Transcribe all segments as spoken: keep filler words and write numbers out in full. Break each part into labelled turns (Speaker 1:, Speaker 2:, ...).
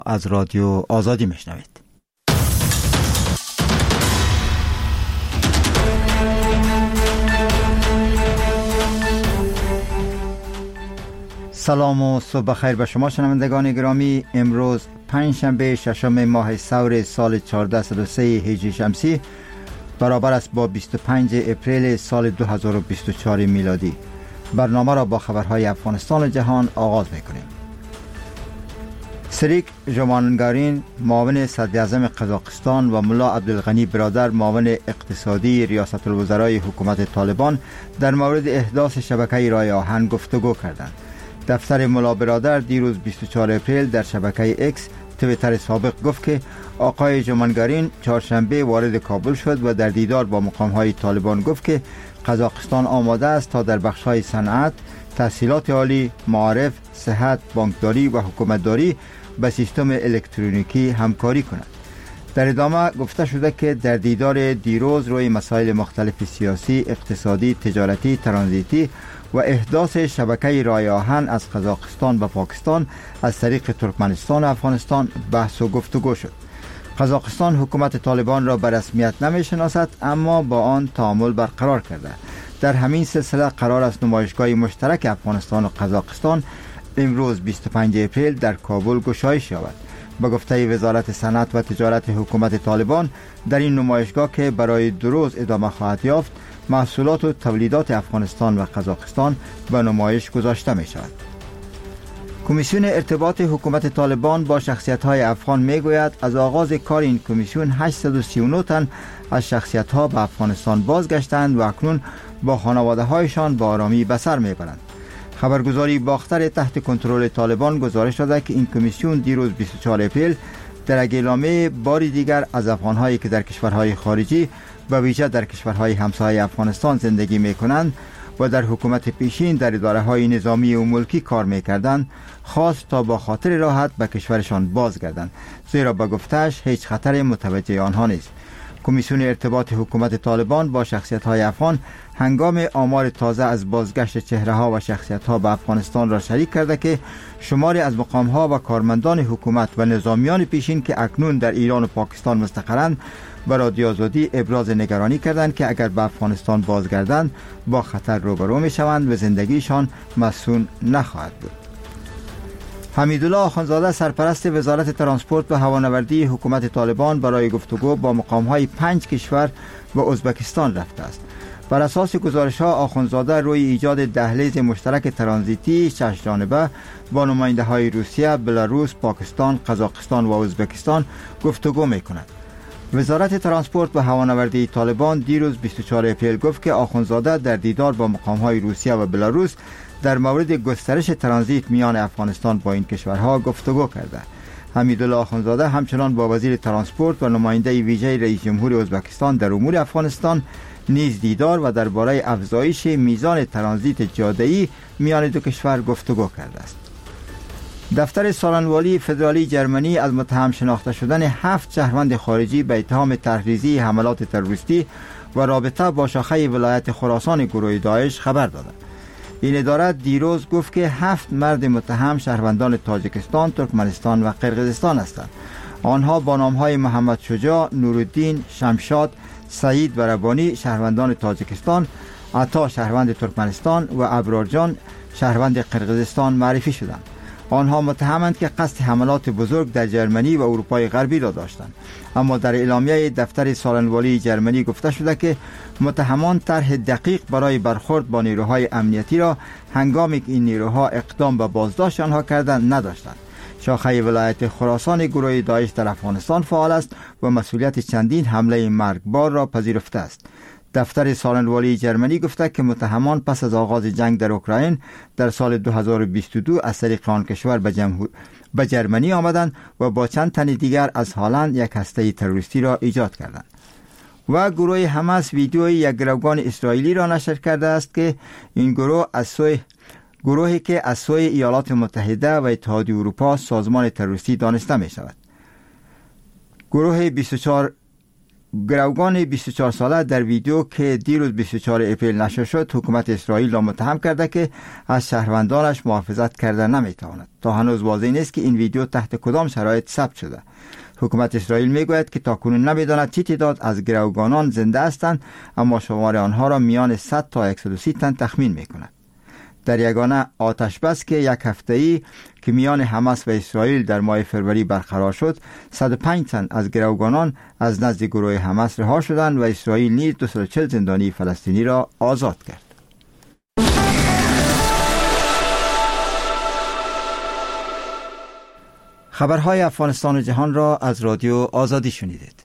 Speaker 1: از رادیو آزادی میشنوید. سلام و صبح بخیر به شما شنوندگان گرامی. امروز پنجشنبه ششم ماه ثور سال چهارده صد و سه هجری شمسی برابر است با بیست و پنج اپریل سال دو هزار و بیست و چهار میلادی. برنامه را با خبرهای افغانستان و جهان آغاز میکنیم. سریک ژومانگارین معاون صدراعظم قزاقستان و ملا عبدالغنی برادر معاون اقتصادی ریاست الوزرای حکومت طالبان در مورد احداث شبکه رای آهن گفتگو کردند. دفتر ملا برادر دیروز بیست و چهار اپریل در شبکه اکس تویتر سابق گفت که آقای ژومانگارین چهارشنبه وارد کابل شد و در دیدار با مقام‌های طالبان گفت که قزاقستان آماده است تا در بخش‌های صنعت، تحصیلات عالی، معارف، صحت، بانکداری و حکومتداری به سیستم الکترونیکی همکاری کند. در ادامه گفته شده که در دیدار دیروز روی مسائل مختلف سیاسی، اقتصادی، تجارتی، ترانزیتی و احداث شبکه رای آهن از قزاقستان به پاکستان از طریق ترکمنستان و افغانستان بحث و گفتگو شد. قزاقستان حکومت طالبان را به رسمیت نمی شناسد، اما با آن تعامل برقرار کرده. در همین سلسله قرار است نمایشگاه مشترک افغانستان و قزاقستان امروز بیست و پنج اپریل در کابل گشایش یابد. به گفته وزارت صنعت و تجارت حکومت طالبان، در این نمایشگاه که برای دو روز ادامه خواهد یافت، محصولات و تولیدات افغانستان و قزاقستان به نمایش گذاشته می شود. کمیسیون ارتباط حکومت طالبان با شخصیت‌های افغان می‌گوید از آغاز کار این کمیسیون هشتصد و سی و نه تن از شخصیت‌ها به افغانستان بازگشتند و اکنون با خانواده‌هایشان با آرامی به سر می‌برند. خبرگزاری باختر تحت کنترل طالبان گزارش داده که این کمیسیون دیروز بیست و چهار اپریل در اعلامیه باری دیگر از افغان‌هایی که در کشورهای خارجی و ویژه در کشورهای همسایه افغانستان زندگی می‌کنند و در حکومت پیشین در اداره‌های نظامی و ملکی کار می‌کردند خواست تا با خاطر راحت به کشورشان بازگردند، زیرا به گفته‌اش هیچ خطر متوجه آنها نیست. کمیسیون ارتباط حکومت طالبان با شخصیت‌های افغان هنگام آمار تازه از بازگشت چهره‌ها و شخصیت‌ها به افغانستان را شریک کرده که شماری از مقام‌ها و کارمندان حکومت و نظامیان پیشین که اکنون در ایران و پاکستان مستقرند به رادیو آزادی ابراز نگرانی کردند که اگر به افغانستان بازگردند با خطر روبرو می‌شوند و زندگیشان مسئول نخواهد بود. حمیدالله آخوندزاده سرپرست وزارت ترانسپورت و هوانوردی حکومت طالبان برای گفتگو با مقام‌های پنج کشور و ازبکستان رفته است. بر اساس گزارش‌ها آخوندزاده روی ایجاد دهلیز مشترک ترانزیتی شش جانبه با نماینده‌های روسیه، بلاروس، پاکستان، قزاقستان و ازبکستان گفتگو می‌کند. وزارت ترانسپورت و هوانوردی طالبان دیروز بیست و چهار اپریل گفت که آخوندزاده در دیدار با مقام‌های روسیه و بلاروس در مورد گسترش ترانزیت میان افغانستان با این کشورها گفتگو کرده. حمیدالله آخوندزاده همچنان با وزیر ترانسپورت و نماینده ویژه رئیس جمهور ازبکستان در امور افغانستان نیز دیدار و درباره افزایش میزان ترانزیت جاده‌ای میان دو کشور گفتگو کرده است. دفتر سالنوالی فدرالی جرمنی از متهم شناخته شدن هفت شهروند خارجی به اتهام تحریضی حملات تروریستی و رابطه با شاخه ولایت خراسان گروه داعش خبر داده. این اداره دیروز گفت که هفت مرد متهم شهروندان تاجیکستان، ترکمنستان و قرقیزستان هستند. آنها با نام‌های محمد شجاع، نورالدین، شمشاد، سعید و ربانی شهروندان تاجیکستان، عطا شهروند ترکمنستان و ابرارجان شهروند قرقیزستان معرفی شدند. آنها متهمند که قصد حملات بزرگ در جرمنی و اروپای غربی را داشتند، اما در اعلامیه دفتر سالنوالی جرمنی گفته شده که متهمان طرح دقیق برای برخورد با نیروهای امنیتی را هنگامی که این نیروها اقدام به بازداشت آنها کردند نداشتند. شاخه ولایت خراسان گروه داعش در افغانستان فعال است و مسئولیت چندین حمله مرگبار را پذیرفته است. دفتر سالنوالی جرمنی گفته که متهمان پس از آغاز جنگ در اوکراین در سال دو هزار و بیست و دو از طریق آن کشور به جمهور به جرمنی آمدند و با چند تن دیگر از هالند یک هسته تروریستی را ایجاد کردند. و گروه حماس ویدیوی یک گروگان اسرائیلی را نشر کرده است که این گروه از سوی گروهی که از سوی ایالات متحده و اتحادیه اروپا سازمان تروریستی دانسته می شود. گروه بیست و چهار گروگان بیست و چهار ساله در ویدیو که دیروز بیست و چهارم اپریل نشر شد حکومت اسرائیل را متهم کرده که از شهروندانش محافظت کرده نمیتواند. تا هنوز واضح نیست که این ویدیو تحت کدام شرایط ثبت شده. حکومت اسرائیل میگوید که تاکنون نمیداند چه تعداد از گروگانان زنده هستند، اما شمار آنها را میان صد تا صد و سی تن تخمین میکند. در یگانه آتش بس که یک هفته‌ای که میان حماس و اسرائیل در ماه فروری برقرار شد، صد و پنج تن از گروگانان از نزد گروه حماس رها شدند و اسرائیل نیز دویست و چهل زندانی فلسطینی را آزاد کرد. خبرهای افغانستان و جهان را از رادیو آزادی شنیدید.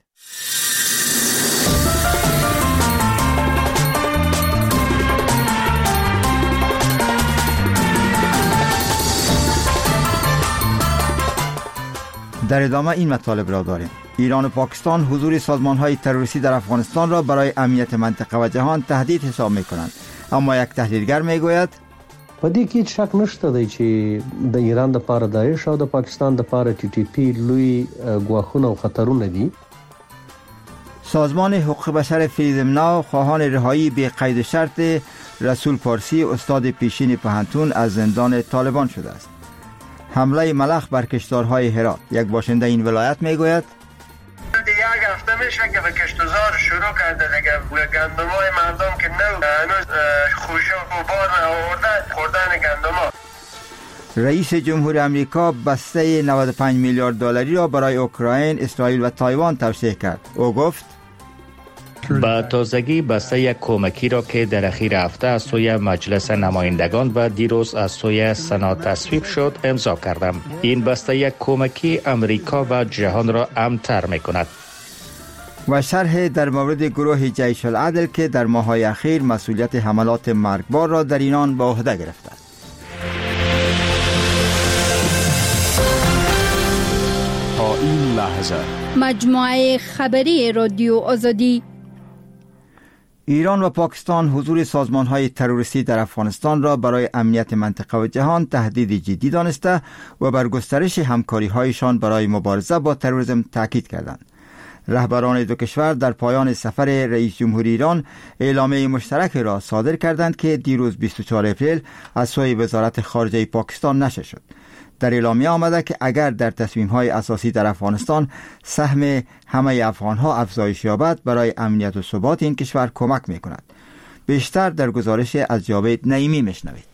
Speaker 1: در ادامه این مطالب را داریم. ایران و پاکستان حضور سازمان‌های تروریستی در افغانستان را برای امنیت منطقه و جهان تهدید حساب می‌کنند، اما یک تحلیلگر می‌گوید
Speaker 2: په دې کې هیڅ شک نشته دی چې د ایران د پاره داعش او د پاکستان د پاره ټي ټي پی لوی ګواښونه او خطرونه دي.
Speaker 1: سازمان حقوق بشر فیلمنا خواهان رهایی به قید شرط رسول پارسی استاد پیشین پوهنتون از زندان طالبان شده است. حمله ملخ بر کشتزارهای هرات. یک باشنده این ولایت میگوید
Speaker 3: یک هفته میشه که به کشتزار شروع کرده دیگه. گندمای مردم که نو هنوز خوشه و بار آورده خوردن گندما.
Speaker 1: رئیس جمهور امریکا بسته نود و پنج میلیارد دلاری را برای اوکراین، اسرائیل و تایوان توشیح کرد. او گفت
Speaker 4: با تازگی بسته یک کمکی را که در اخیر هفته از سوی مجلس نمایندگان و دیروز از سوی سنا تصویب شد امضا کردم. این بسته یک کمکی امریکا و جهان را امن‌تر می‌کند.
Speaker 1: و شرح در مورد گروه جیش العدل که در ماه‌های اخیر مسئولیت حملات مرگبار را در ایران به عهده گرفته است.
Speaker 5: تا این لحظه
Speaker 6: مجموعه خبری رادیو آزادی.
Speaker 1: ایران و پاکستان حضور سازمان‌های تروریستی در افغانستان را برای امنیت منطقه و جهان تهدید جدی دانسته و بر گسترش همکاری‌هایشان برای مبارزه با تروریسم تاکید کردند. رهبران دو کشور در پایان سفر رئیس جمهور ایران اعلامیه مشترک را صادر کردند که دیروز بیست و چهارم اپریل از سوی وزارت خارجه پاکستان نشر شد. در اعلامیه آمده که اگر در تصمیم‌های اساسی در افغانستان سهم همه افغان‌ها افزایش یابد، برای امنیت و ثبات این کشور کمک می‌کند. بیشتر در گزارش از جاوید نعیمی میشنوید.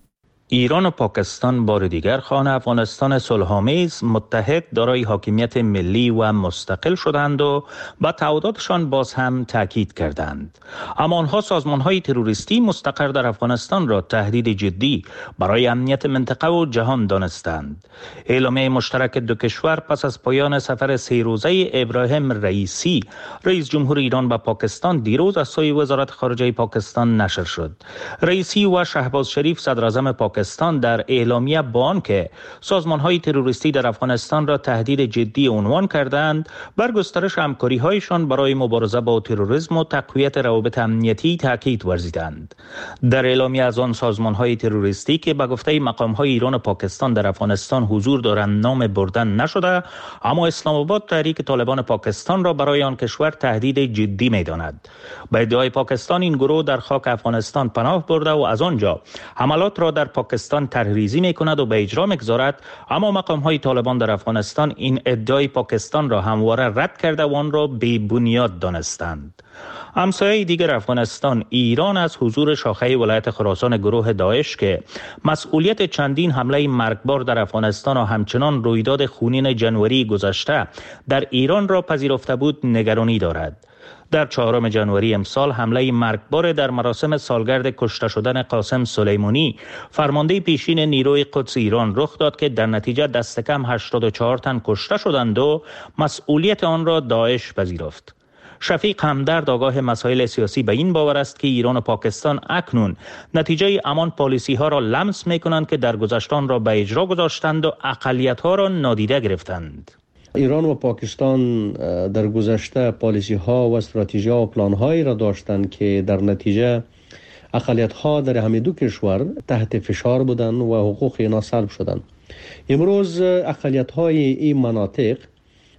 Speaker 4: ایران و پاکستان بار دیگر خواهان افغانستان صلح‌آمیز متحد دارای حاکمیت ملی و مستقل شدند و با تعهداتشان باز هم تاکید کردند. اما آنها سازمان‌های تروریستی مستقر در افغانستان را تهدید جدی برای امنیت منطقه و جهان دانستند. اعلامیه مشترک دو کشور پس از پایان سفر سه روزه ابراهیم رئیسی رئیس جمهور ایران و پاکستان دیروز از سوی وزارت خارجه پاکستان نشر شد. رئیسی و شهباز شریف صدر اعظم پاکستان در اعلامیه بیان که سازمان‌های تروریستی در افغانستان را تهدید جدی عنوان کردند، بر گسترش همکاری‌هایشان برای مبارزه با تروریسم و تقویت روابط امنیتی تاکید ورزیدند. در اعلامیه از آن سازمان‌های تروریستی که به گفته مقام‌های ایران و پاکستان در افغانستان حضور دارند نام بردن نشده، اما اسلام آباد تحریک طالبان پاکستان را برای آن کشور تهدید جدی می‌داند. به ادعای پاکستان این گروه در خاک افغانستان پناه برده و از آنجا حملات را در پاکستان طرحریزی می‌کند و به اجرا می‌گذارد، اما مقام‌های طالبان در افغانستان این ادعای پاکستان را همواره رد کرده و آن را بی بنیاد دانستند. همسایه دیگر افغانستان ایران از حضور شاخه ولایت خراسان گروه داعش که مسئولیت چندین حمله مرگبار در افغانستان و همچنان رویداد خونین جنوری گذشته در ایران را پذیرفته بود نگرانی دارد. در چهارم ژانویه امسال حمله مرگبار در مراسم سالگرد کشته شدن قاسم سلیمانی فرمانده پیشین نیروی قدس ایران رخ داد که در نتیجه دست کم هشتاد و چهار تن کشته شدند و مسئولیت آن را داعش پذیرفت. شفیق همدرد آگاه مسائل سیاسی به این باور است که ایران و پاکستان اکنون نتیجه همان پالیسی ها را لمس می کنند که در گذشتان را به اجرا گذاشتند و اقلیت ها را نادیده گرفتند.
Speaker 2: ایران و پاکستان در گذشته پالیسی ها و استراتژی ها و پلان هایی را داشتند که در نتیجه اقلیت ها در همه دو کشور تحت فشار بودند و حقوق اینا سلب شدند. امروز اقلیت های این مناطق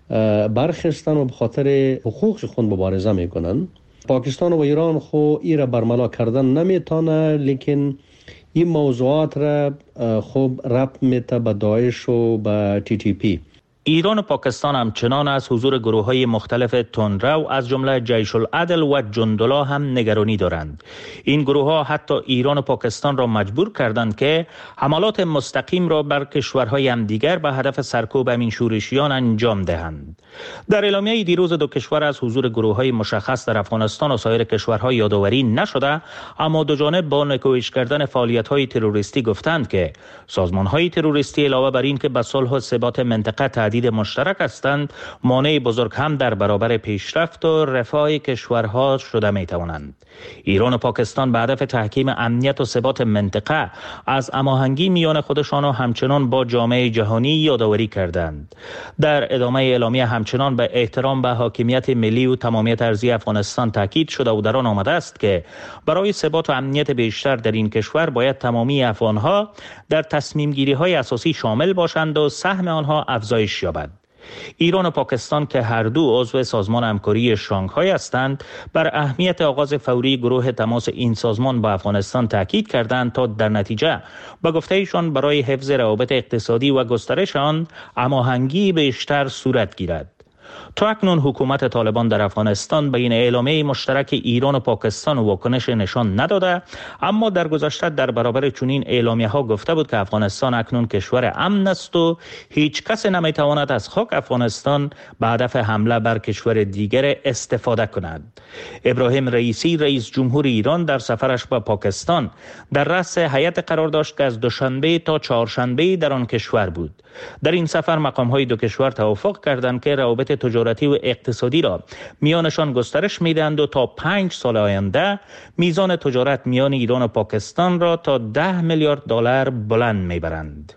Speaker 2: برخستن و به خاطر حقوق خود مبارزه میکنن. پاکستان و ایران خو ایره برملا کردن نمیتونه، لیکن این موضوعات را خوب ربط میته به داعش و به تی تی پی.
Speaker 4: ایران و پاکستان همچنان از حضور گروه‌های مختلف تندرو از جمله جیش العدل و جندولا هم نگرانی دارند. این گروه‌ها حتی ایران و پاکستان را مجبور کردند که حملات مستقیم را بر کشورهای همدیگر به هدف سرکوب همین شورشیان انجام دهند. در اعلامیه دیروز دو کشور از حضور گروه‌های مشخص در افغانستان و سایر کشورها یادآوری نشده، اما دو جانب با نکوهش کردن فعالیت‌های تروریستی گفتند که سازمان‌های تروریستی علاوه بر این که به صلح و ثبات منطقه تهدید مشترک هستند، مانع بزرگ هم در برابر پیشرفت و رفاه کشورها شده می توانند. ایران و پاکستان به هدف تحکیم امنیت و ثبات منطقه از هماهنگی میان خودشان و همچنان با جامعه جهانی یادآوری کردند. در ادامه اعلامیه همچنان به احترام به حاکمیت ملی و تمامیت ارضی افغانستان تاکید شده و در آن آمده است که برای ثبات و امنیت بیشتر در این کشور باید تمامی افغانها در تصمیم گیری های اساسی شامل باشند و سهم آنها افزایش یابد. ایران و پاکستان که هر دو عضو سازمان همکاری شانگهای هستند، بر اهمیت آغاز فوری گروه تماس این سازمان با افغانستان تاکید کردند تا در نتیجه به گفته ایشان برای حفظ روابط اقتصادی و گسترش آن هماهنگی بیشتر صورت گیرد. تا اکنون حکومت طالبان در افغانستان به این اعلامیه مشترک ایران و پاکستان واکنش نشان نداده، اما در گذشته در برابر چنین اعلامیه ها گفته بود که افغانستان اکنون کشور امن است و هیچ کس نمیتواند از خاک افغانستان به هدف حمله بر کشور دیگر استفاده کند. ابراهیم رئیسی رئیس جمهور ایران در سفرش به پاکستان در رأس هیئت قرار داشت که از دوشنبه تا چهارشنبه در آن کشور بود. در این سفر مقام‌های دو کشور توافق کردند که روابط تجارتی و اقتصادی را میانشان گسترش میدهند و تا پنج سال آینده میزان تجارت میان ایران و پاکستان را تا ده میلیارد دلار بلند میبرند.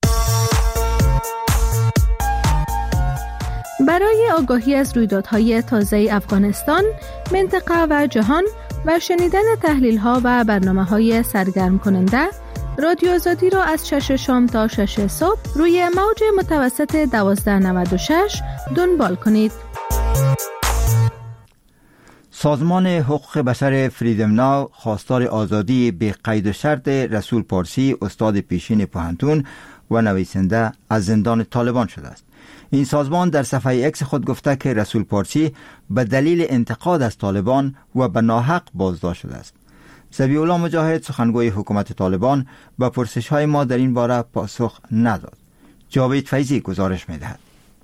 Speaker 7: برای آگاهی از رویدادهای تازه افغانستان، منطقه و جهان و شنیدن تحلیل‌ها و برنامه‌های سرگرم کننده، رادیو آزادی را از شش شام تا شش صبح روی موج متوسط دوازده نود و شش دنبال کنید.
Speaker 1: سازمان حقوق بشر فریدم ناو خواستار آزادی به قید و شرط رسول پارسی، استاد پیشین پوهنتون و نویسنده، از زندان طالبان شده است. این سازمان در صفحه اکس خود گفته که رسول پارسی به دلیل انتقاد از طالبان و به ناحق بازداشت شده است. ذبیح الله مجاهد، سخنگوی حکومت طالبان، به پرسش های ما در این باره پاسخ نداد. جاوید فیضی گزارش می‌دهد.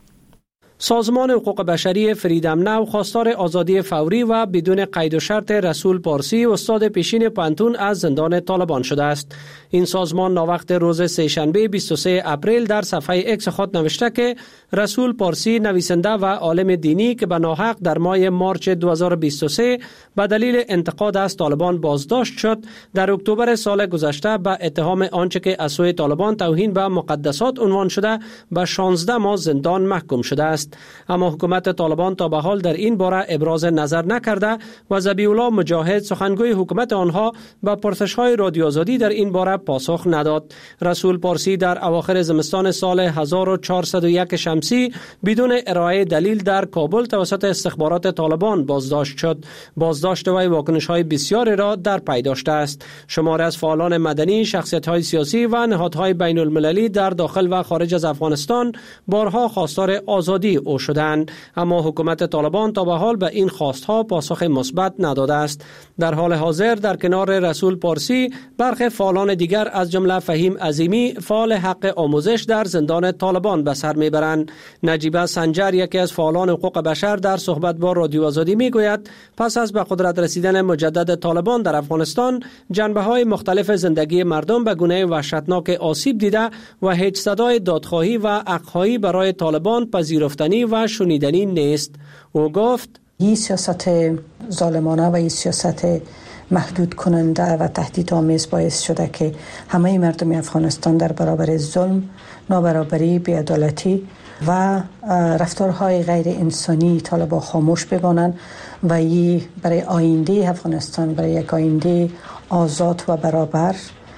Speaker 8: سازمان حقوق بشری فریدم ناو خواستار آزادی فوری و بدون قید و شرط رسول پارسی، استاد پیشین پوهنتون، از زندان طالبان شده است. این سازمان ناوقت روز سه‌شنبه بیست و سوم اپریل در صفحه اکس خود نوشته که رسول پارسی، نویسنده و عالم دینی که به ناحق در ماه مارچ دو هزار و بیست و سه به دلیل انتقاد از طالبان بازداشت شد، در اکتبر سال گذشته به اتهام آنچه که از سوی طالبان توهین به مقدسات عنوان شده به شانزده ماه زندان محکوم شده است. اما حکومت طالبان تا به حال در این باره ابراز نظر نکرده و ذبیح الله مجاهد، سخنگوی حکومت آنها، به پرسش‌های رادیو آزادی در این باره پاسخ نداد. رسول پارسی در اواخر زمستان سال هزار و چهارصد و یک شمسی بدون ارائه دلیل در کابل توسط استخبارات طالبان بازداشت شد. بازداشت وی واکنش‌های بسیاری را در پی داشته است. شماری از فعالان مدنی، شخصیت‌های سیاسی و نهادهای بین‌المللی در داخل و خارج از افغانستان بارها خواستار آزادی او شدند، اما حکومت طالبان تا به حال به این خواستها پاسخ مثبت نداده است. در حال حاضر در کنار رسول پارسی برخی فعالان دیگر از جمله فهیم عظیمی، فعال حق آموزش، در زندان طالبان به سر میبرند. نجیبه سنجر، یکی از فعالان حقوق بشر، در صحبت با رادیو آزادی میگوید پس از به قدرت رسیدن مجدد طالبان در افغانستان، جنبه‌های مختلف زندگی مردم به گونه وحشتناک آسیب دیده و هیچ صدای دادخواهی و حق‌خواهی برای طالبان پذیرفتنی و شنیدنی نیست. او گفت
Speaker 9: این سیاست ظالمانه و این سیاست محدود کننده و تهدیدآمیز باعث شده که همه مردم افغانستان در برابر ظلم، نابرابری، بی‌عدالتی و رفتارهای غیر انسانی طالبان خاموش بمانند و این برای آینده افغانستان، برای یک آینده آزاد و برابر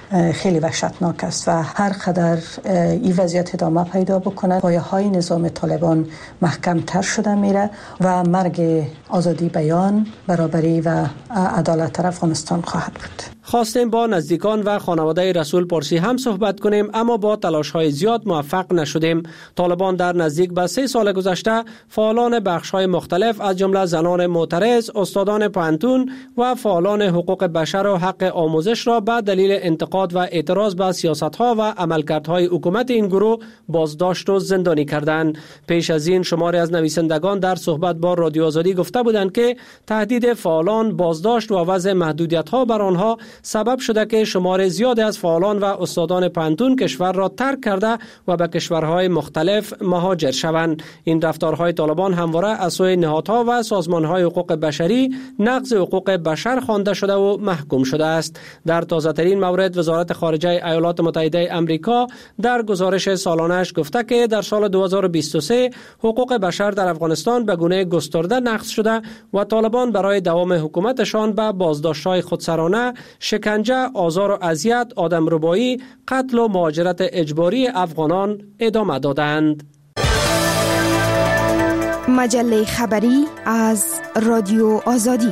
Speaker 9: خیلی وحشتناک است و هر قدر این وضعیت ادامه پیدا بکنه پایه‌های نظام طالبان محکم تر شده میره و مرگ آزادی بیان، برابری و عدالت در افغانستان خواهد بود.
Speaker 8: خواستیم با نزدیکان و خانواده رسول پارسی هم صحبت کنیم، اما با تلاش‌های زیاد موفق نشدیم. طالبان در نزدیک به سه سال گذشته فعالان بخش‌های مختلف از جمله زنان معترض، استادان پانتون و فعالان حقوق بشر و حق آموزش را به دلیل انتقاد و اعتراض به سیاست‌ها و عملکردهای حکومت این گروه بازداشت و زندانی کردند. پیش از این شماری از نویسندگان در صحبت با رادیو آزادی گفته بودند که تهدید فعالان، بازداشت و وضع محدودیت‌ها بر آنها سبب شده که شمار زیادی از فعالان و استادان پانتون کشور را ترک کرده و به کشورهای مختلف مهاجر شوند. این رفتارهای طالبان همواره از سوی نهادها و سازمانهای حقوق بشری نقض حقوق بشر خوانده شده و محکوم شده است. در تازه‌ترین مورد وزارت خارجه ایالات متحده آمریکا در گزارش سالانه‌اش گفته که در سال دو هزار و بیست و سه حقوق بشر در افغانستان به گونه گسترده نقض شده و طالبان برای دوام حکومتشان به بازداشت‌های خودسرانه، شکنجه، آزار و اذیت، آدمربایی، قتل و مهاجرت اجباری افغانان ادامه دادند.
Speaker 10: مجله خبری از رادیو آزادی.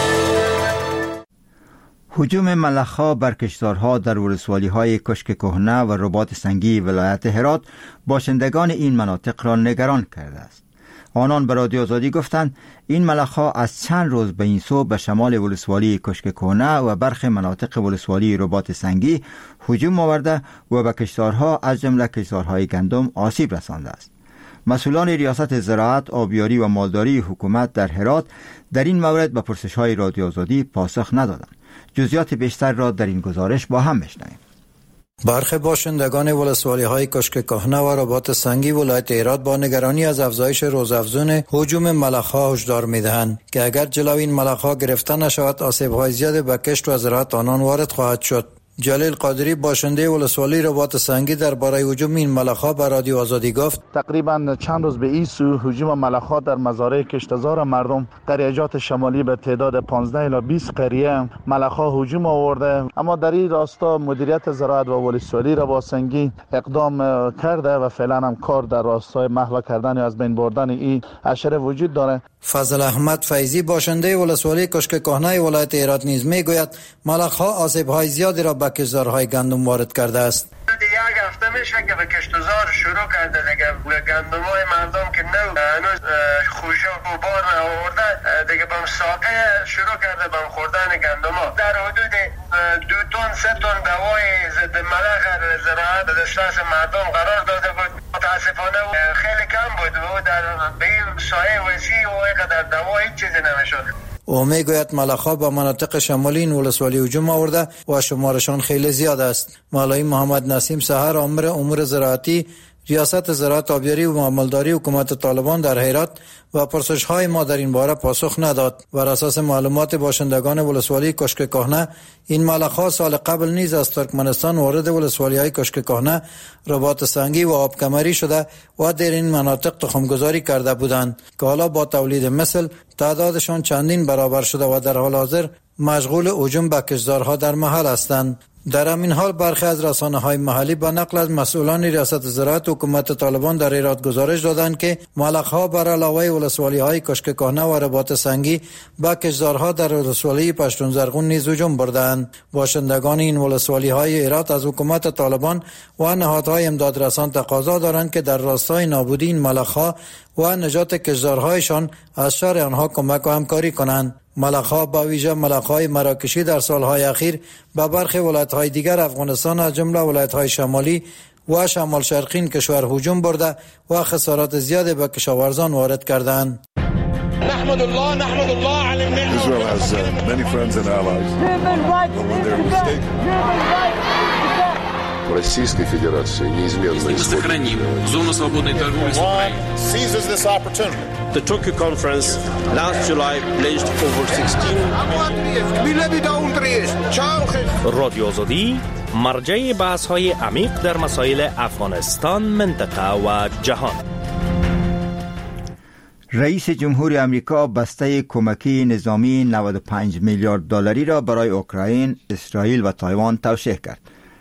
Speaker 1: هجوم ملخ‌ها بر کشتزارها در ولسوالی‌های کشک کهنه و رباط سنگی ولایت هرات باشندگان این مناطق را نگران کرده است. آنان به رادیو آزادی گفتند این ملخ‌ها از چند روز به این سو به شمال ولسوالی کشک کهنه و برخی مناطق ولسوالی رباط سنگی هجوم آورده و به کشتزارها از جمله کشتزارهای گندم آسیب رسانده است. مسئولان ریاست زراعت، آبیاری و مالداری حکومت در هرات در این مورد به پرسش‌های رادیو آزادی پاسخ ندادند. جزئیات بیشتر را در این گزارش با هم بشنویم.
Speaker 11: برخی باشندگان ولسوالی‌های کشک کهنه و رباط سنگی ولایت هرات با نگرانی از افزایش روزافزون هجوم ملخ‌ها هشدار می‌دهند که اگر جلوی این ملخ‌ها گرفته نشود آسیب‌های زیادی به کشت و زراعت آنان وارد خواهد شد. جلیل قادری باشنده ولسوالی رباط سنگی درباره هجوم این ملخ‌ها به رادیو آزادی گفت
Speaker 12: تقریبا چند روز به این سو هجوم ملخ‌ها در مزارع کشتزار مردم قریه‌جات شمالی به تعداد پانزده الی بیست قریه ملخ‌ها هجوم آورده، اما در این راستا مدیریت زراعت و ولسوالی رباط سنگی اقدام کرده و فعلا هم کار در راستای محو کردن یا از بین بردن این حشره وجود داره.
Speaker 11: فضل احمد فیضی باشنده ولسوالی کشک کهنه ولایت هرات نیز میگوید ملخ‌ها آسیب‌های زیادی را به کشتزارهای گندم وارد کرده است.
Speaker 3: یک هفته میشه که به کشتزار شروع کرده دیگه گندمای مردم که نو هنوز خوشه و بار نآورده دیگه بم ساقه شروع کرده بم خوردن گندما. در حدود دو تن سه تن دوای ضد ملخ زراعت دسترس مردم قرار داده بود. متاسفانه خیلی کم بود و در به سایه وسیع و اینقدر دوا هیچ چیزی نمیشد.
Speaker 11: او میگوید ملخ‌ها به مناطق شمالی این ولسوالی هجوم آورده و شمارشان خیلی زیاد است. مولوی محمد نسیم سحر امر امور زراعتی ریاست زراعت، آبیاری و مالداری حکومت طالبان در هرات و پرسش‌های ما در این باره پاسخ نداد. بر اساس معلومات باشندگان ولسوالی کشک کهنه این ملخ‌ها سال قبل نیز از ترکمنستان وارد ولسوالی‌های کشک کهنه، رباط سنگی و آبکمری شده و در این مناطق تخمگذاری کرده بودند که حالا با تولید مثل تعدادشان چندین برابر شده و در حال حاضر مشغول هجوم به کشتزارها در محل هستند. در همین حال برخی از رسانه‌های محلی به نقل از مسئولان ریاست زراعت حکومت طالبان در هرات گزارش دادند که ملخ‌ها بر علاوه ولسوالی‌های کشک کهنه و رباط سنگی به کشتزارها در ولسوالی پشتون زرغون نیز هجوم بردند. باشندگان این ولسوالی‌های هرات از حکومت طالبان و نهادهای امدادرسان تقاضا دارند که در راستای نابودی این ملخ‌ها و نجات کشتزارهایشان از شر آنها کمک و همکاری کنند. ملخ‌ها با ویژه ملخ‌های مراکشی در سالهای اخیر به برخی ولایت‌های دیگر افغانستان از جمله ولایت‌های شمالی و شمال شرقی کشور هجوم برده و خسارات زیادی به کشاورزان وارد کردند.
Speaker 13: نحمد الله نحمد الله علی الملت. Israel has uh, many friends and allies. But when they're mistaken.
Speaker 14: Российской Федерации неизменно
Speaker 15: сохраним зону свободной торговли с Украиной.
Speaker 13: Seizes this opportunity.
Speaker 16: The Tokyo conference last July pledged over sixteen
Speaker 4: رادیو آزادی مرجع بحث‌های عمیق در مسائل افغانستان، منطقه و جهان.
Speaker 1: رئیس جمهور آمریکا بسته کمکی نظامی نود و پنج میلیارد دلاری را برای اوکراین، اسرائیل و تایوان توشیح کرد.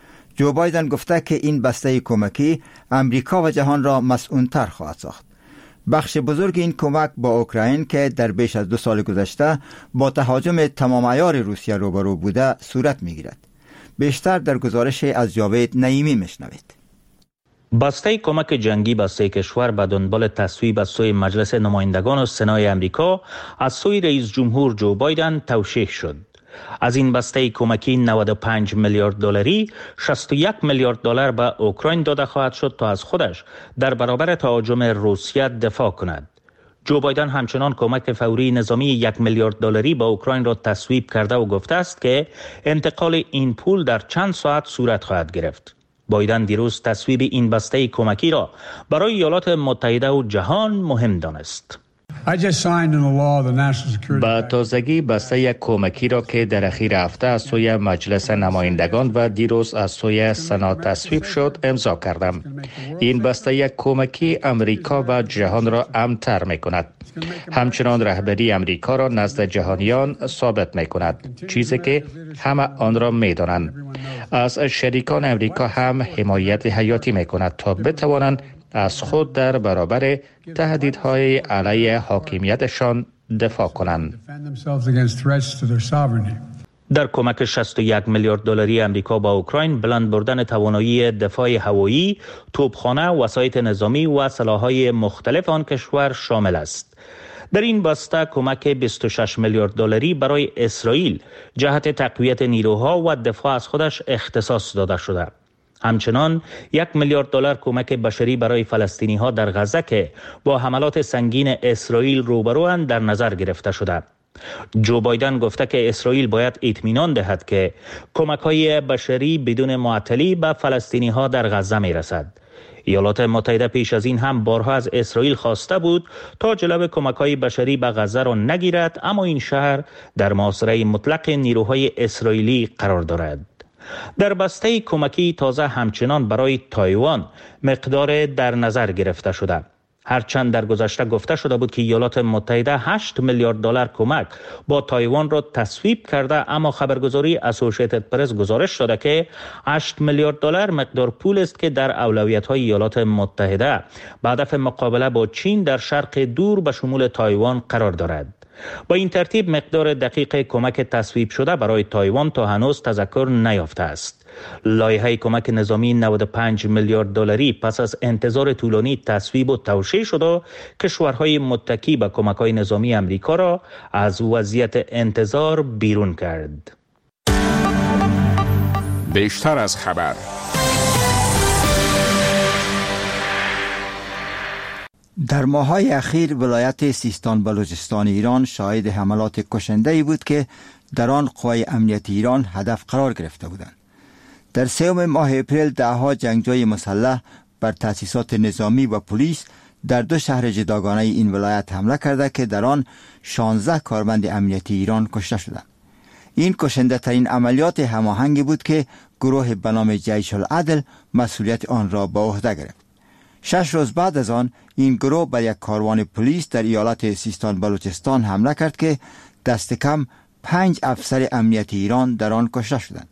Speaker 1: جو بایدن گفته که این بسته کمکی امریکا و جهان را مسئول‌تر خواهد ساخت. بخش بزرگ این کمک با اوکراین که در بیش از دو سال گذشته با تهاجم تمام عیار روسیه روبرو بوده صورت می‌گیرد. بیشتر در گزارش از جاوید نعیمی میشنوید.
Speaker 4: بسته کمک جنگی به سه کشور به دنبال تصویب از سوی مجلس نمایندگان و سنای امریکا از سوی رئیس جمهور جو بایدن توشیح شد. از این بسته کمکی نود و پنج میلیارد دلاری شصت و یک میلیارد دلار به اوکراین داده خواهد شد تا از خودش در برابر تهاجم روسیه دفاع کند. جو بایدن همچنان کمک فوری نظامی یک میلیارد دلاری به اوکراین را تصویب کرده و گفته است که انتقال این پول در چند ساعت صورت خواهد گرفت. بایدن دیروز تصویب این بسته کمکی را برای ایالات متحده و جهان مهم دانست.
Speaker 17: با تازگی بسته کمکی را که در اخیر هفته از سوی مجلس نمایندگان و دیروز از سوی سنا تصویب شد امضا کردم. این بسته کمکی امریکا و جهان را امن‌تر می کند. همچنان رهبری امریکا را نزد جهانیان ثابت می کند، چیزی که همه آن را می دانند. از شریکان امریکا هم حمایت حیاتی می کند تا بتوانند از خود در برابر تهدیدهای علیه حاکمیتشان دفاع کنند.
Speaker 4: در کمک شصت و یک میلیارد دلاری امریکا با اوکراین بلند بردن توانایی دفاع هوایی، توپخانه، وسایط نظامی و سلاح‌های مختلف آن کشور شامل است. در این بسته کمک بیست و شش میلیارد دلاری برای اسرائیل جهت تقویت نیروها و دفاع از خودش اختصاص داده شده. همچنان یک میلیارد دلار کمک بشری برای فلسطینی ها در غزه که با حملات سنگین اسرائیل روبروند در نظر گرفته شده. جو بایدن گفته که اسرائیل باید اطمینان دهد که کمک های بشری بدون معطلی به فلسطینی ها در غزه می رسد. ایالات متحده پیش از این هم بارها از اسرائیل خواسته بود تا جلو کمک های بشری به غزه را نگیرد، اما این شهر در محاصره مطلق نیروهای اسرائیلی قرار دارد. در بسته کمکی تازه همچنان برای تایوان مقدار در نظر گرفته شده. هرچند در گذشته گفته شده بود که ایالات متحده هشت میلیارد دلار کمک با تایوان را تصویب کرده، اما خبرگزاری اسوسییتد پرس گزارش داده که هشت میلیارد دلار مقدار پول است که در اولویت‌های ایالات متحده به هدف مقابله با چین در شرق دور به شمول تایوان قرار دارد. با این ترتیب مقدار دقیق کمک تصویب شده برای تایوان تا هنوز تذکر نیافته است. لایحه کمک نظامی نود و پنج میلیارد دلاری پس از انتظار طولانی تصویب و توشیح شده، کشورهای متکی به کمک‌های نظامی امریکا را از وضعیت انتظار بیرون کرد.
Speaker 5: بیشتر از خبر.
Speaker 1: در ماه‌های اخیر ولایت سیستان بلوچستان ایران شاهد حملات کشنده‌ای بود که در آن قوای امنیتی ایران هدف قرار گرفته بودند. در سوم ماه اپریل دهها جنگجوی مسلح بر تأسیسات نظامی و پلیس در دو شهر جداگانه این ولایت حمله کرده که در آن شانزده کارمند امنیتی ایران کشته شدند. این کشنده ترین عملیات هماهنگی بود که گروه به نام جیش العدل مسئولیت آن را به عهده گرفت. شش روز بعد از آن این گروه به یک کاروان پلیس در ایالت سیستان بلوچستان حمله کرد که دست کم پنج افسر امنیتی ایران در آن کشته شدند.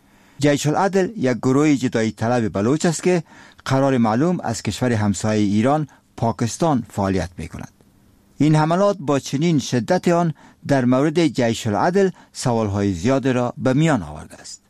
Speaker 1: جیش العدل یک گروه جدایی طلب بلوچ است که قرار معلوم از کشور همسایه ایران پاکستان فعالیت می کند. این حملات با چنین شدت آن در مورد جیش العدل سوالهای زیاد را به میان آورده است.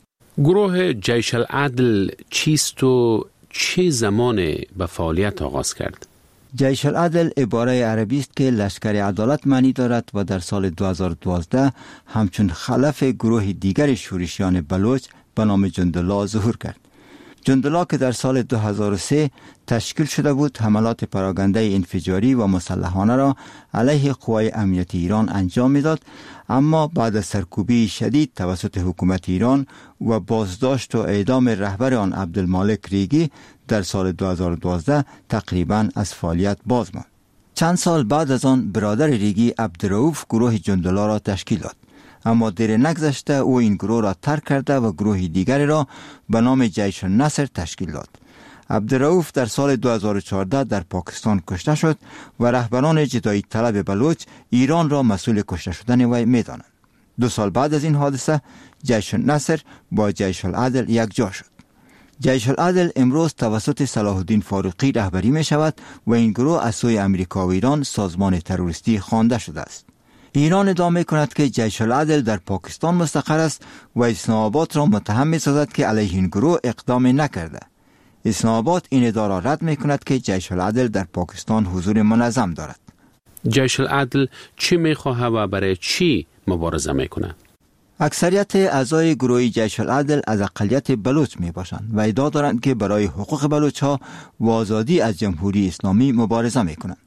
Speaker 18: گروه جیش العدل چیست و چه زمان به فعالیت آغاز کرد؟
Speaker 1: جیش العدل عباره عربی است که لشکر عدالت معنی دارد و در سال دو هزار و دوازده همچون خلف گروه دیگر شورشیان بلوچ به نام جندالله ظهور کرد. جندالله که در سال دو هزار و سه تشکیل شده بود، حملات پراگنده انفجاری و مسلحانه را علیه قوای امنیتی ایران انجام میداد، اما بعد از سرکوبی شدید توسط حکومت ایران و بازداشت و اعدام رهبر آن عبدالمالک ریگی در سال دو هزار و دوازده تقریباً از فعالیت باز ماند. چند سال بعد از آن برادر ریگی عبدالرؤوف گروه جندالله را تشکیل داد، اما دیر نگذشته او این گروه را ترک کرده و گروه دیگری را به نام جیش النصر تشکیل داد. عبدالرؤوف در سال دو هزار و چهارده در پاکستان کشته شد و رهبران جدایی طلب بلوچ ایران را مسئول کشته شدن وی می‌دانند. دو سال بعد از این حادثه جیش النصر با جیش العدل یک جا شد. جیش العدل امروز توسط صلاح الدین فاروقی رهبری می شود و این گروه از سوی امریکا و ایران سازمان تروریستی خوانده شده است. ایران ادعا می کند که جیش العدل در پاکستان مستقر است و اسلام آباد را متهم می سازد که علیه این گروه اقدام نکرده. اسلام آباد این ادعا را رد می کند که جیش العدل در پاکستان حضور منظم دارد.
Speaker 18: جیش العدل چی می خواهد و برای چی مبارزه می کند؟
Speaker 1: اکثریت اعضای گروه جیش العدل از اقلیت بلوچ می باشند و ادعا دارند که برای حقوق بلوچ ها و آزادی از جمهوری اسلامی مبارزه می کنند.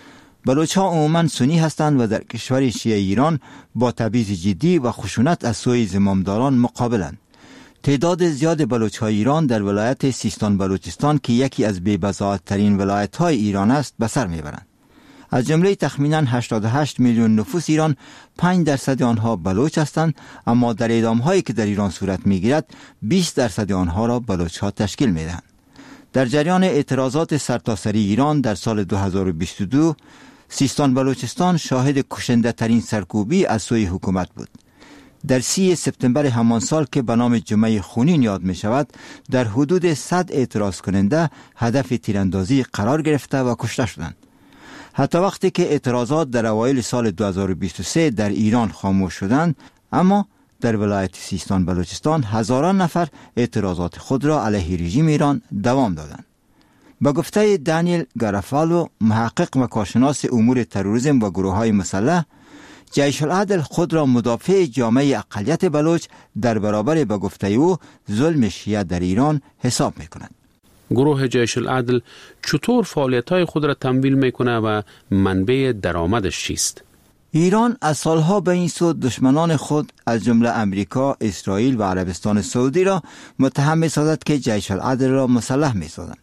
Speaker 1: بلوچ ها عموماً سنی هستند و در کشور شیعه ایران با تبعیض جدی و خشونت از سوی زمامداران مقابلند. تعداد زیاد بلوچ های ایران در ولایت سیستان بلوچستان که یکی از بی‌بضاعت ترین ولایت های ایران است به سر می برند. از جمله تخمیناً هشتاد و هشت میلیون نفوس ایران، پنج درصد آنها بلوچ هستند، اما در اعدام هایی که در ایران صورت می گیرد بیست درصد آنها را بلوچ ها تشکیل می دهند. در جریان اعتراضات سرتاسری ایران در سال دو هزار و بیست و دو سیستان بلوچستان شاهد کشنده ترین سرکوبی از سوی حکومت بود. در سی سپتامبر همان سال که به نام جمعه خونین یاد می شود، در حدود صد اعتراض کننده هدف تیراندازی قرار گرفته و کشته شدند. حتی وقتی که اعتراضات در اوایل سال دو هزار و بیست و سه در ایران خاموش شدند، اما در ولایت سیستان بلوچستان هزاران نفر اعتراضات خود را علیه رژیم ایران دوام دادند. با گفته دانیل گارافالو، محقق و کارشناس امور تروریسم و گروه‌های مسلح، جیش العدل خود را مدافع جامعه اقلیت بلوچ در برابر با گفته او ظلم شیعه در ایران حساب می‌کند.
Speaker 18: گروه جیش العدل چطور فعالیت‌های خود را تمویل می‌کند و منبع درآمدش چیست؟
Speaker 1: ایران از سالها به این سو دشمنان خود از جمله امریکا، اسرائیل و عربستان سعودی را متهم می‌سازد که جیش العدل را مسلح می‌سازند.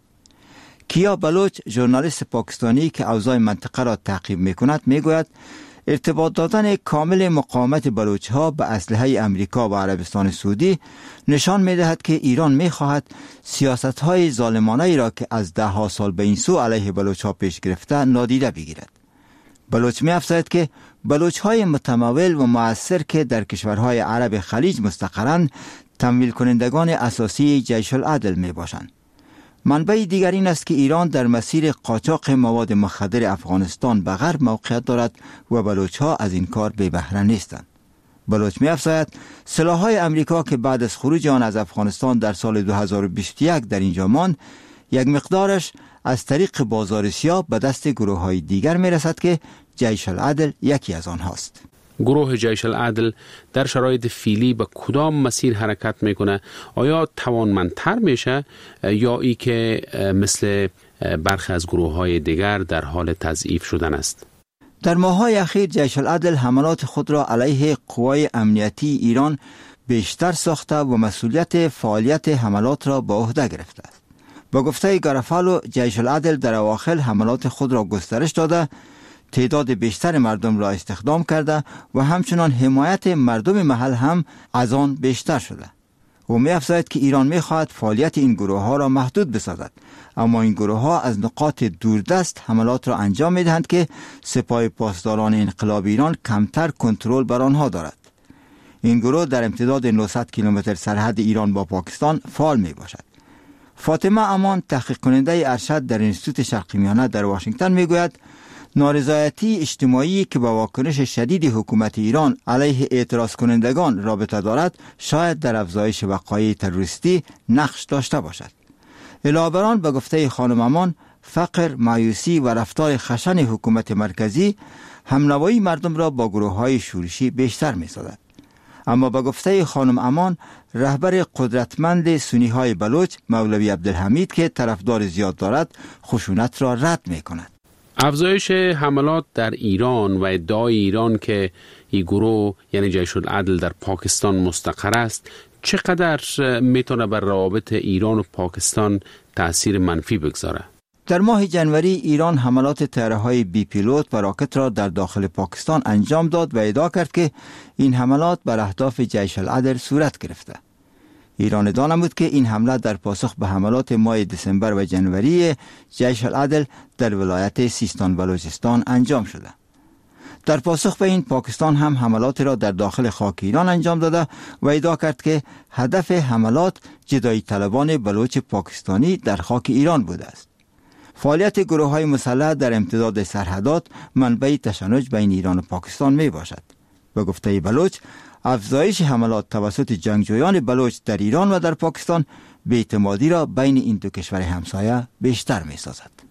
Speaker 1: کیا بلوچ، ژورنالیست پاکستانی که اوضاع منطقه را تعقیب می‌کند، می‌گوید ارتباط دادن کامل مقاومت بلوچ ها به اسلحه امریکا و عربستان سعودی نشان می‌دهد که ایران می‌خواهد سیاست‌های ظالمانه ای را که از ده ها سال به این سو علیه بلوچ ها پیش گرفته نادیده بگیرد. بلوچ می‌افزاید که بلوچ های متمول و مؤثر که در کشورهای عرب خلیج مستقرند تمویل کنندگان اساسی جیش العدل میباشند. منبع دیگر این است که ایران در مسیر قاچاق مواد مخدر افغانستان به غرب موقعیت دارد و بلوچ ها از این کار بی بهره نیستند. بلوچ می‌افزاید سلاح‌های امریکا که بعد از خروج آن از افغانستان در سال دو هزار و بیست و یک در اینجا ماند، یک مقدارش از طریق بازار سیاه به دست گروه‌های دیگر می‌رسد که جیش العدل یکی از آنهاست.
Speaker 18: گروه جیش العدل در شرایط فعلی به کدام مسیر حرکت میکنه؟ آیا توانمندتر میشه یا ای که مثل برخی از گروه های دیگر در حال تضعیف شدن است؟
Speaker 1: در ماه‌های اخیر جیش العدل حملات خود را علیه قوای امنیتی ایران بیشتر ساخته و مسئولیت فعالیت حملات را به عهده گرفته است. با گفته گارافالو، جیش العدل در اواخر حملات خود را گسترش داده، تعداد بیشتر مردم را استخدام کرده و همچنان حمایت مردم محل هم از آن بیشتر شده. او می‌افزاید که ایران می‌خواهد فعالیت این گروه ها را محدود بسازد، اما این گروه ها از نقاط دوردست حملات را انجام می‌دهند که سپاه پاسداران انقلاب ایران کمتر کنترل بر آنها دارد. این گروه در امتداد نهصد کیلومتر سرحد ایران با پاکستان فعال میباشد. فاطمه امان، تحقیق کننده ارشد در انستیتوت شرقی میانه در واشنگتن میگوید نارضایتی اجتماعی که با واکنش شدید حکومت ایران علیه اعتراض کنندگان رابطه دارد شاید در افزایش وقایع تروریستی نقش داشته باشد. علاوه بر آن به گفته خانم امان، فقر، مایوسی و رفتار خشن حکومت مرکزی همنوایی مردم را با گروه‌های شورشی بیشتر می‌سازد. اما با گفته خانم امان، رهبر قدرتمند سنی‌های بلوچ مولوی عبدالحمید که طرفدار زیاد دارد خشونت را رد می‌کند.
Speaker 18: افزایش حملات در ایران و ادعای ایران که این گروه یعنی جیش العدل در پاکستان مستقر است چقدر میتونه بر روابط ایران و پاکستان تأثیر منفی بگذاره؟
Speaker 1: در ماه جنوری ایران حملات طیاره‌های بی پیلوت و راکت را در داخل پاکستان انجام داد و ادعا کرد که این حملات بر اهداف جیش العدل صورت گرفته. ایران ادعا نمود که این حمله در پاسخ به حملات ماه دسامبر و جنوری جیش العدل در ولایت سیستان بلوچستان انجام شده. در پاسخ به این پاکستان هم حملات را در داخل خاک ایران انجام داده و ادعا کرد که هدف حملات جدایی طلبان بلوچ پاکستانی در خاک ایران بوده است. فعالیت گروه های مسلح در امتداد سرحدات منبع تشنج بین ایران و پاکستان می باشد. به گفته بلوچ، افزایش حملات توسط جنگجویان بلوچ در ایران و در پاکستان بی‌اعتمادی را بین این دو کشور همسایه بیشتر می سازد.